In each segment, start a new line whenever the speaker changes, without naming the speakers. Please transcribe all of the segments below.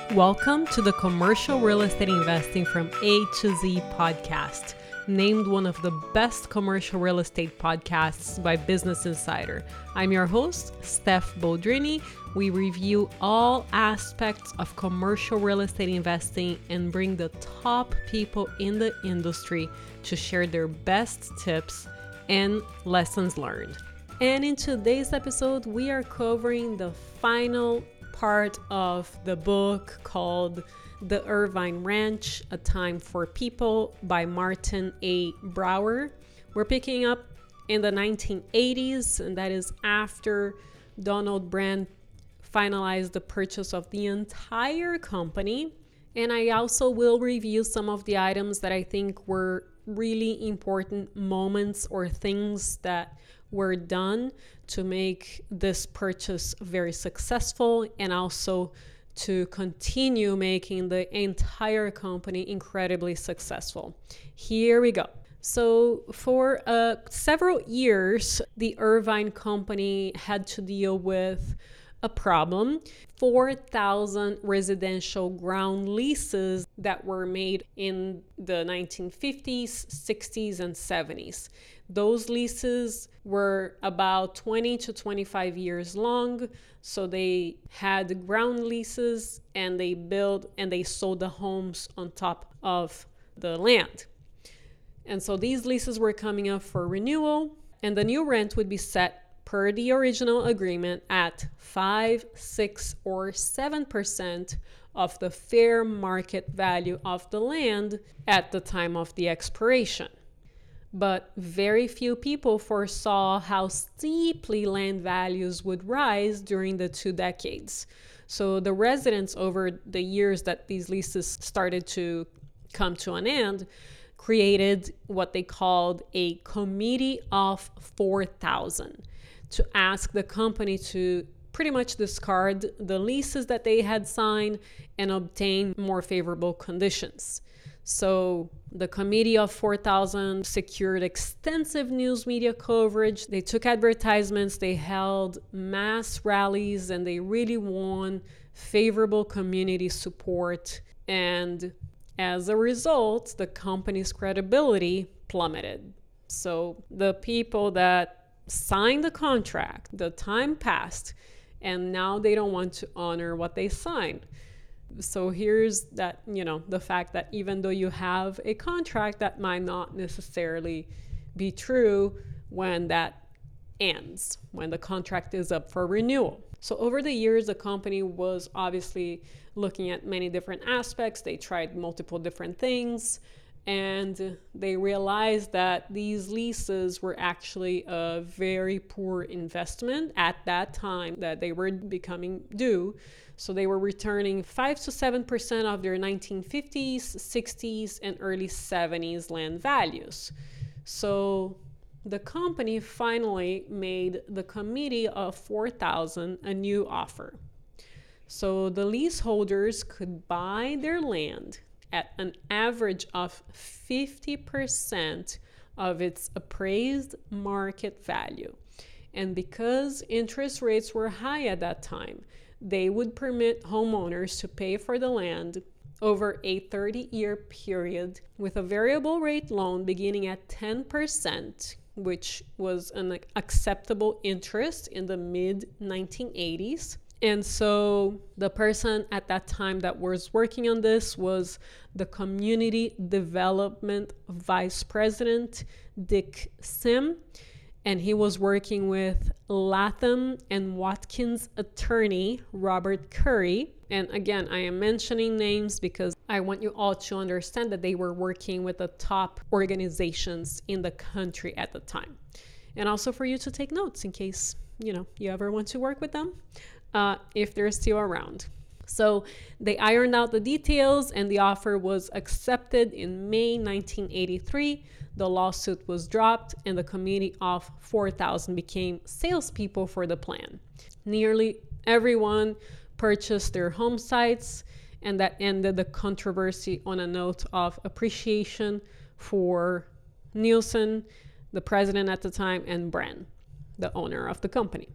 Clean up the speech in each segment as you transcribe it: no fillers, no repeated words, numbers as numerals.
Welcome to the Commercial Real Estate Investing from A to Z podcast, named one of the best commercial real estate podcasts by Business Insider. I'm your host, Steph Boldrini. We review all aspects of commercial real estate investing and bring the top people in the industry to share their best tips and lessons learned. And in today's episode, we are covering the final part of the book called The Irvine Ranch, A Time for People by Martin A. Brower. We're picking up in the 1980s, and that is after Donald Brand finalized the purchase of the entire company. And I also will review some of the items that I think were really important moments or things that were done to make this purchase very successful and also to continue making the entire company incredibly successful. Here we go. So for several years, the Irvine company had to deal with a problem. 4,000 residential ground leases that were made in the 1950s, 60s, and 70s. Those leases were about 20 to 25 years long. So they had ground leases and they built and they sold the homes on top of the land. And so these leases were coming up for renewal, and the new rent would be set per the original agreement at 5%, 6%, or 7% of the fair market value of the land at the time of the expiration. But very few people foresaw how steeply land values would rise during the 2 decades. So the residents, over the years that these leases started to come to an end, created what they called a committee of 4,000 to ask the company to pretty much discard the leases that they had signed and obtain more favorable conditions. So the Committee of 4,000 secured extensive news media coverage. They took advertisements, they held mass rallies, and they really won favorable community support. And as a result, the company's credibility plummeted. So the people that signed the contract, the time passed, and now they don't want to honor what they signed. So here's that, the fact that even though you have a contract, that might not necessarily be true when that ends, when the contract is up for renewal. So over the years, the company was obviously looking at many different aspects. They tried multiple different things, and they realized that these leases were actually a very poor investment at that time that they were becoming due. So they were returning 5 to 7% of their 1950s, 60s, and early 70s land values. So the company finally made the Committee of 4,000 a new offer. So the leaseholders could buy their land at an average of 50% of its appraised market value. And because interest rates were high at that time, they would permit homeowners to pay for the land over a 30-year period with a variable rate loan beginning at 10%, which was an acceptable interest in the mid-1980s. And so the person at that time that was working on this was the Community Development Vice President, Dick Sim, and he was working with Latham and Watkins attorney, Robert Curry. And again, I am mentioning names because I want you all to understand that they were working with the top organizations in the country at the time. And also for you to take notes in case, you ever want to work with them. If they're still around. So they ironed out the details and the offer was accepted in May 1983. The lawsuit was dropped and the Committee of 4,000 became salespeople for the plan. Nearly everyone purchased their home sites, and that ended the controversy on a note of appreciation for Nielsen, the president at the time, and Brand, the owner of the company.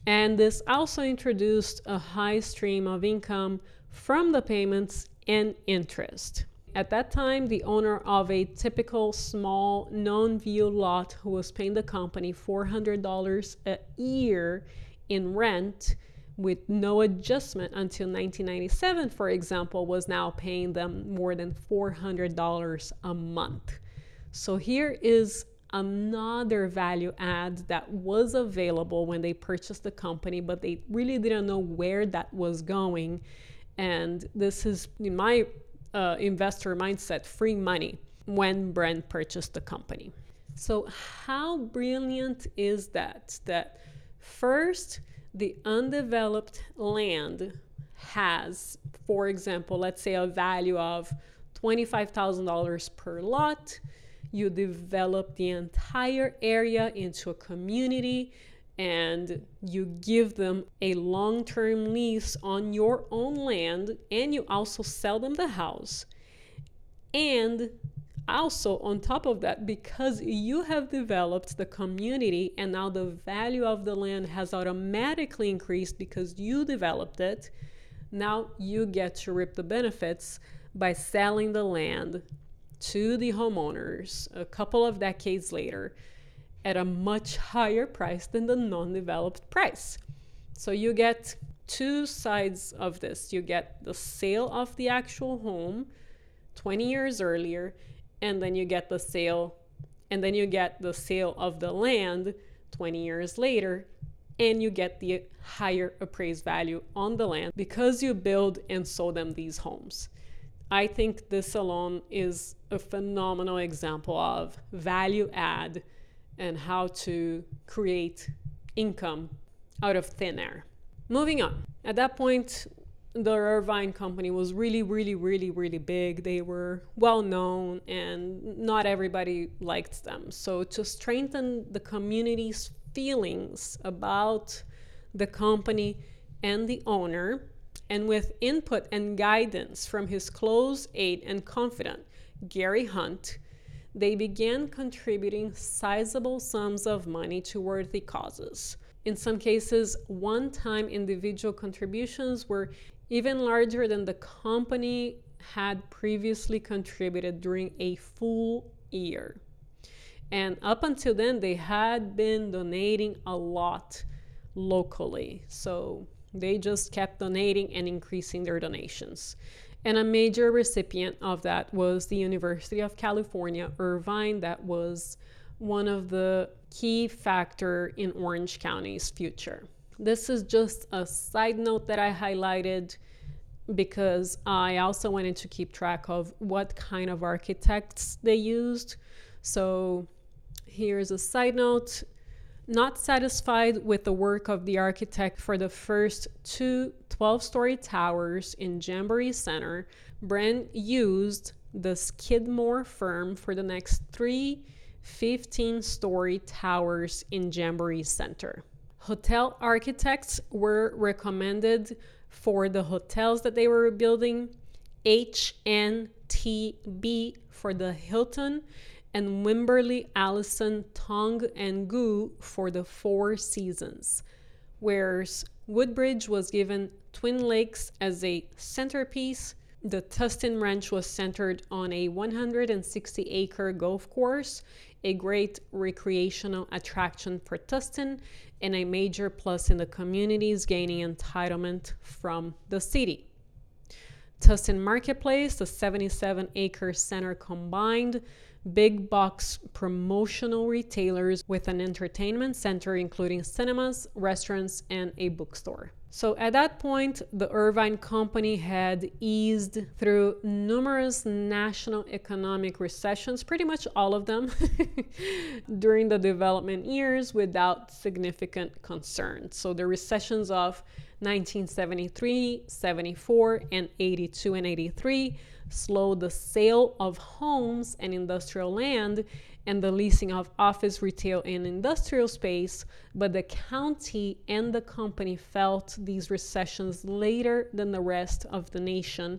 And this also introduced a high stream of income from the payments and interest. At that time, the owner of a typical small non-view lot who was paying the company $400 a year in rent with no adjustment until 1997, for example, was now paying them more than $400 a month. So here is another value add that was available when they purchased the company, but they really didn't know where that was going. And this is, in my investor mindset, free money when Brent purchased the company. So how brilliant is that? That first, the undeveloped land has, for example, let's say a value of $25,000 per lot. You develop the entire area into a community and you give them a long-term lease on your own land, and you also sell them the house. And also on top of that, because you have developed the community and now the value of the land has automatically increased because you developed it, now you get to reap the benefits by selling the land to the homeowners a couple of decades later at a much higher price than the non-developed price. So you get two sides of this. You get the sale of the actual home 20 years earlier, and then you get the sale of the land 20 years later, and you get the higher appraised value on the land because you build and sold them these homes. I think this alone is a phenomenal example of value add and how to create income out of thin air. Moving on. At that point, the Irvine company was really big. They were well known and not everybody liked them. So to strengthen the community's feelings about the company and the owner, and with input and guidance from his close aide and confidant, Gary Hunt, they began contributing sizable sums of money to worthy causes. In some cases, one-time individual contributions were even larger than the company had previously contributed during a full year. And up until then, they had been donating a lot locally. So they just kept donating and increasing their donations. And a major recipient of that was the University of California, Irvine. That was one of the key factors in Orange County's future. This is just a side note that I highlighted because I also wanted to keep track of what kind of architects they used. So here's a side note. Not satisfied with the work of the architect for the first two 12-story towers in Jamboree Center, Brent used the Skidmore firm for the next three 15-story towers in Jamboree Center. Hotel architects were recommended for the hotels that they were building, HNTB for the Hilton, and Wimberley, Allison, Tong, and Gu for the Four Seasons, whereas Woodbridge was given Twin Lakes as a centerpiece. The Tustin Ranch was centered on a 160-acre golf course, a great recreational attraction for Tustin, and a major plus in the community's gaining entitlement from the city. Tustin Marketplace, the 77-acre center combined big box promotional retailers with an entertainment center including cinemas, restaurants, and a bookstore. So at that point, the Irvine Company had eased through numerous national economic recessions, pretty much all of them, during the development years without significant concern. So the recessions of 1973, 74, and 82 and 83 slowed the sale of homes and industrial land and the leasing of office, retail, and industrial space, but the county and the company felt these recessions lighter than the rest of the nation,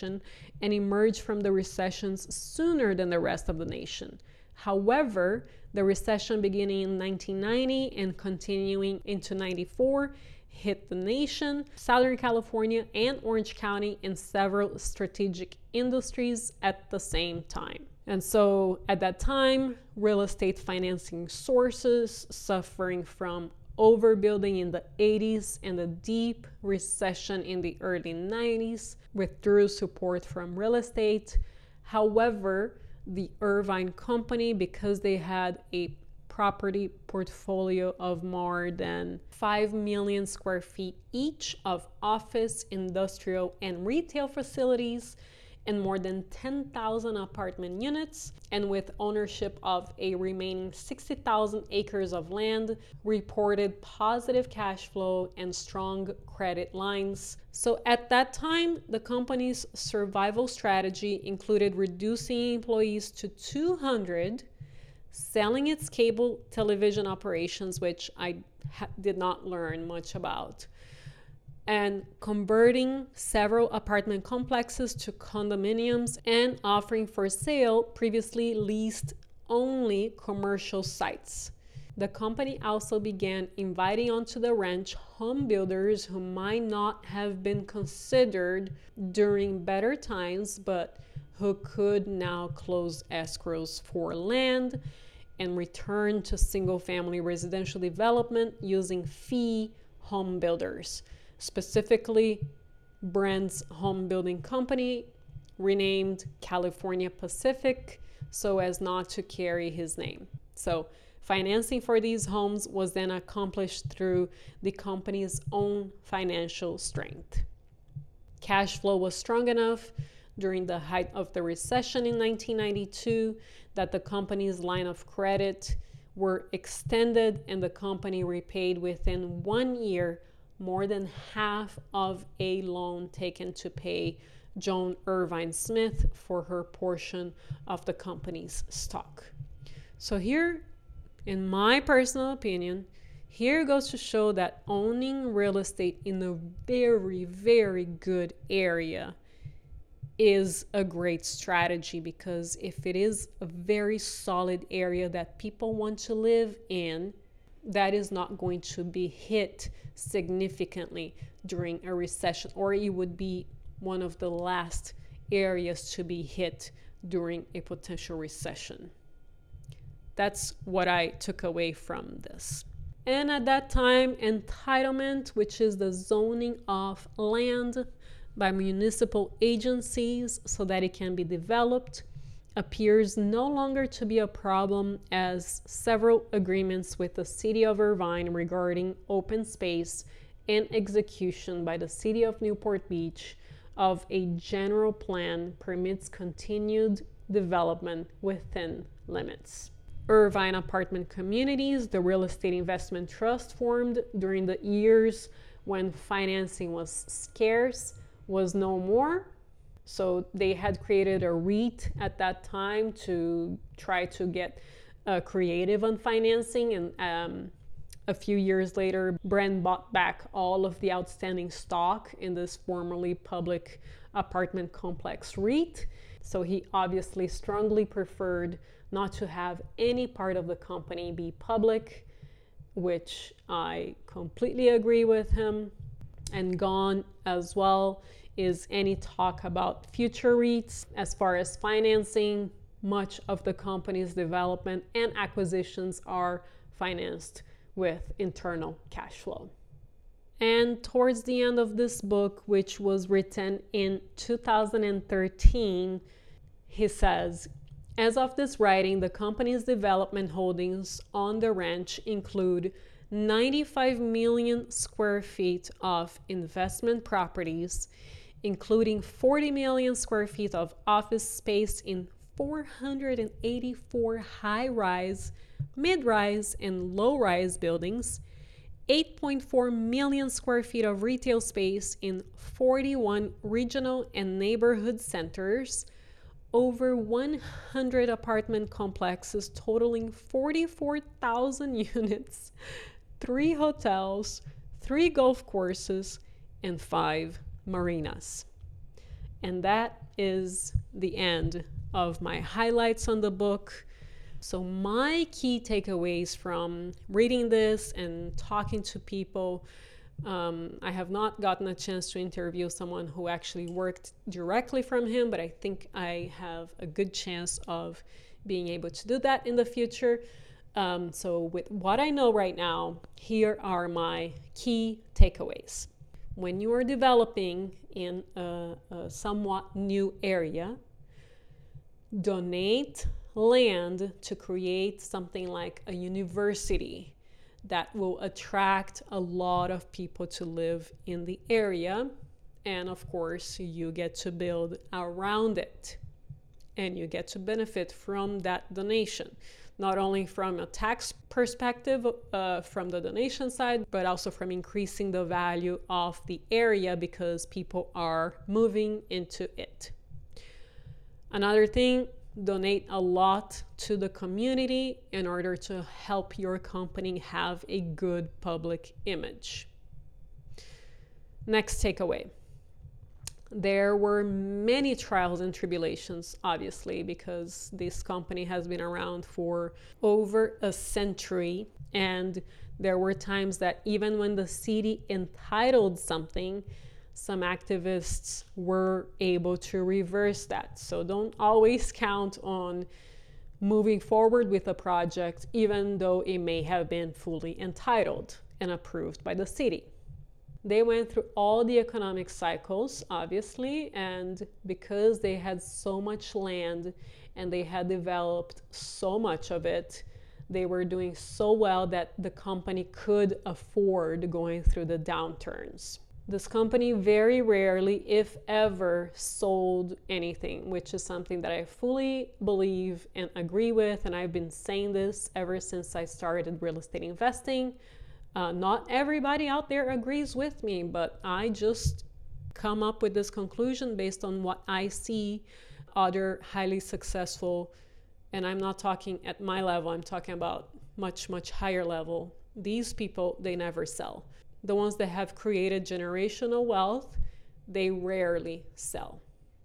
and emerged from the recessions sooner than the rest of the nation. However, The recession beginning in 1990 and continuing into 94 hit the nation, Southern California, and Orange County in several strategic industries at the same time. And so at that time, real estate financing sources suffering from overbuilding in the 80s and a deep recession in the early 90s withdrew support from real estate. However, the Irvine Company, because they had a property portfolio of more than 5 million square feet each of office, industrial, and retail facilities, and more than 10,000 apartment units, and with ownership of a remaining 60,000 acres of land, reported positive cash flow and strong credit lines. So at that time, the company's survival strategy included reducing employees to 200, selling its cable television operations, which I did not learn much about, and converting several apartment complexes to condominiums and offering for sale previously leased only commercial sites. The company also began inviting onto the ranch home builders who might not have been considered during better times, but who could now close escrows for land and return to single-family residential development using fee home builders. Specifically, Brand's home building company, renamed California Pacific so as not to carry his name. So financing for these homes was then accomplished through the company's own financial strength. Cash flow was strong enough during the height of the recession in 1992 that the company's line of credit were extended and the company repaid within 1 year more than half of a loan taken to pay Joan Irvine Smith for her portion of the company's stock. So here, in my personal opinion, here goes to show that owning real estate in a very, very good area is a great strategy, because if it is a very solid area that people want to live in, that is not going to be hit significantly during a recession, or it would be one of the last areas to be hit during a potential recession. That's what I took away from this. And at that time, entitlement, which is the zoning of land by municipal agencies so that it can be developed, appears no longer to be a problem, as several agreements with the city of Irvine regarding open space and execution by the city of Newport Beach of a general plan permits continued development within limits. Irvine Apartment Communities, the real estate investment trust formed during the years when financing was scarce, was no more. So they had created a REIT at that time to try to get creative on financing, and a few years later, Brand bought back all of the outstanding stock in this formerly public apartment complex REIT. So he obviously strongly preferred not to have any part of the company be public, which I completely agree with him. And gone as well is any talk about future REITs. As far as financing, much of the company's development and acquisitions are financed with internal cash flow. And towards the end of this book, which was written in 2013, he says, as of this writing, the company's development holdings on the ranch include 95 million square feet of investment properties, including 40 million square feet of office space in 484 high-rise, mid-rise, and low-rise buildings, 8.4 million square feet of retail space in 41 regional and neighborhood centers, over 100 apartment complexes totaling 44,000 units, 3 hotels, 3 golf courses, and 5 marinas. And that is the end of my highlights on the book. So my key takeaways from reading this and talking to people, I have not gotten a chance to interview someone who actually worked directly from him, but I think I have a good chance of being able to do that in the future. So with what I know right now, here are my key takeaways. When you are developing in a somewhat new area, donate land to create something like a university that will attract a lot of people to live in the area. And of course, you get to build around it and you get to benefit from that donation, not only from a tax perspective from the donation side, but also from increasing the value of the area because people are moving into it. Another thing, donate a lot to the community in order to help your company have a good public image. Next takeaway. There were many trials and tribulations, obviously, because this company has been around for over a century. And there were times that even when the city entitled something, some activists were able to reverse that. So don't always count on moving forward with a project, even though it may have been fully entitled and approved by the city. They went through all the economic cycles, obviously, and because they had so much land and they had developed so much of it, they were doing so well that the company could afford going through the downturns. This company very rarely, if ever, sold anything, which is something that I fully believe and agree with, and I've been saying this ever since I started real estate investing. Not everybody out there agrees with me, but I just come up with this conclusion based on what I see other highly successful, and I'm not talking at my level, I'm talking about much, much higher level. These people, they never sell. The ones that have created generational wealth, they rarely sell.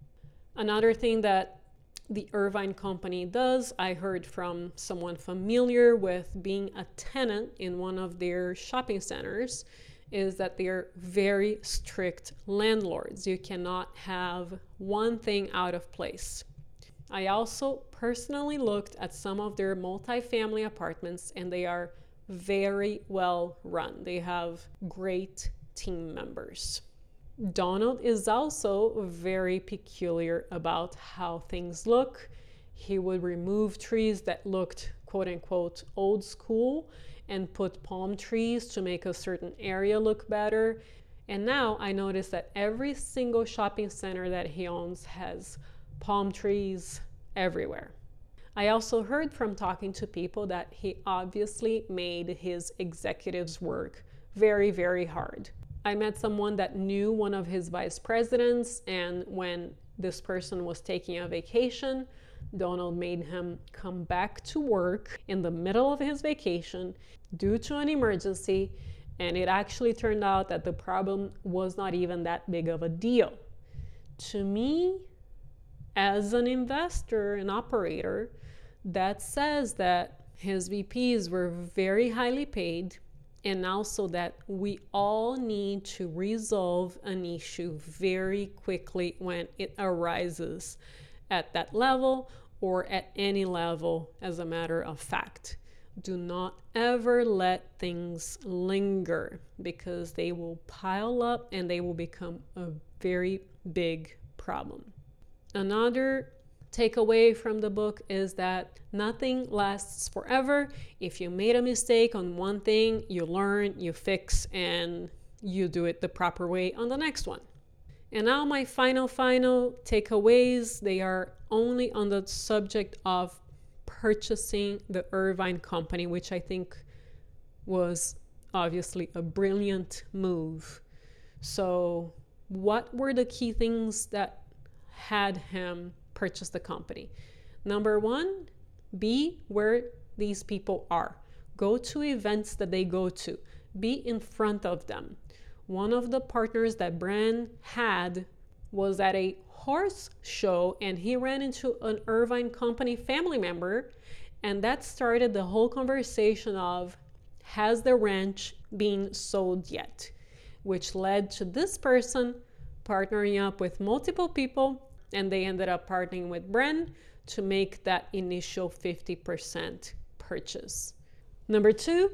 Another thing that the Irvine Company does, I heard from someone familiar with being a tenant in one of their shopping centers, is that they're very strict landlords. You cannot have one thing out of place. I also personally looked at some of their multifamily apartments and they are very well run. They have great team members. Donald is also very peculiar about how things look. He would remove trees that looked quote unquote old school and put palm trees to make a certain area look better. And now I notice that every single shopping center that he owns has palm trees everywhere. I also heard from talking to people that he obviously made his executives work very, very hard. I met someone that knew one of his vice presidents, and when this person was taking a vacation, Donald made him come back to work in the middle of his vacation due to an emergency, and it actually turned out that the problem was not even that big of a deal. To me, as an investor and operator, that says that his VPs were very highly paid, and also that we all need to resolve an issue very quickly when it arises at that level or at any level, as a matter of fact. Do not ever let things linger because they will pile up and they will become a very big problem. Another takeaway from the book is that nothing lasts forever. If you made a mistake on one thing, you learn, you fix, and you do it the proper way on the next one. And now my final takeaways, they are only on the subject of purchasing the Irvine Company, which I think was obviously a brilliant move. So what were the key things that had him purchase the company? Number one, be where these people are. Go to events that they go to. Be in front of them. One of the partners that Bran had was at a horse show and he ran into an Irvine Company family member And that started the whole conversation of, has the ranch been sold yet? Which led to this person partnering up with multiple people, and they ended up partnering with Bren to make that initial 50% purchase. Number 2,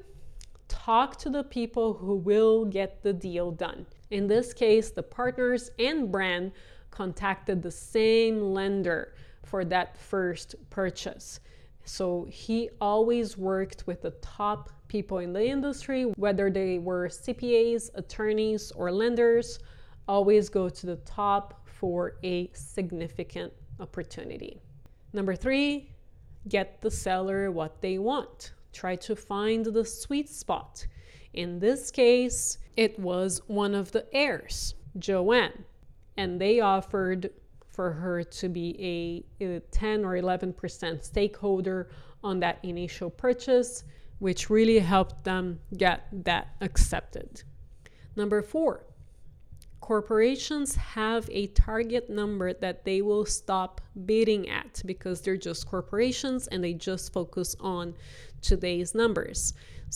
talk to the people who will get the deal done. In this case, the partners and Bren contacted the same lender for that first purchase. So he always worked with the top people in the industry, whether they were CPAs, attorneys, or lenders. Always go to the top for a significant opportunity. Number 3, get the seller what they want. Try to find the sweet spot. In this case, it was one of the heirs, Joanne, and they offered for her to be a 10 or 11% stakeholder on that initial purchase, which really helped them get that accepted. Number 4, corporations have a target number that they will stop bidding at because they're just corporations and they just focus on today's numbers.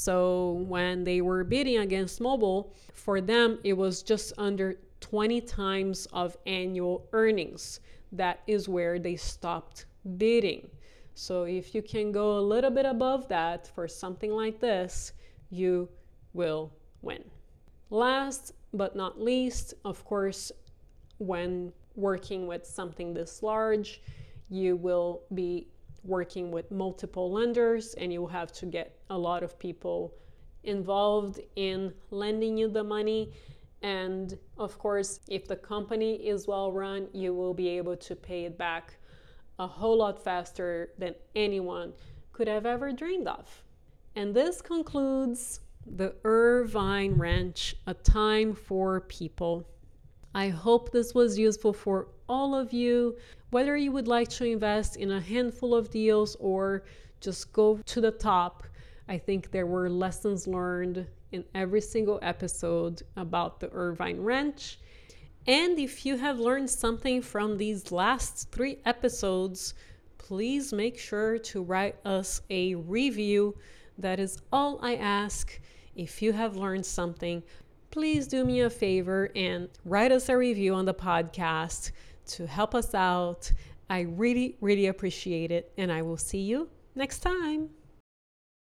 So when they were bidding against mobile, for them, it was just under 20 times of annual earnings. That is where they stopped bidding. So if you can go a little bit above that for something like this, you will win. Last but not least, of course, when working with something this large, you will be working with multiple lenders and you will have to get a lot of people involved in lending you the money. And of course, if the company is well run, you will be able to pay it back a whole lot faster than anyone could have ever dreamed of. And this concludes the Irvine Ranch, A Time for People. I hope this was useful for all of you, whether you would like to invest in a handful of deals or just go to the top. I think there were lessons learned in every single episode about the Irvine Ranch. And if you have learned something from these last 3 episodes, please make sure to write us a review. That is all I ask. If you have learned something, please do me a favor and write us a review on the podcast to help us out. I really, really appreciate it, and I will see you next time.